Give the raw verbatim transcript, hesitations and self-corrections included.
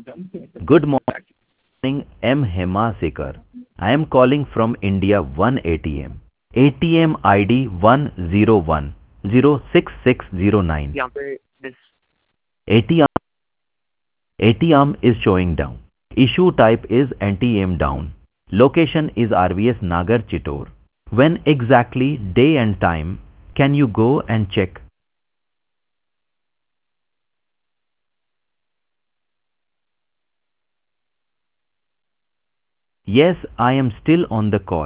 Good morning, M. Hema Sekar. I am calling from India one A T M. A T M I D one zero one zero six six zero nine. यहाँ पे this A T M A T M is showing down. Issue type is N T M down. Location is R V S Nagar Chittor. When exactly day and time can you go and check? Yes, I am still on the call.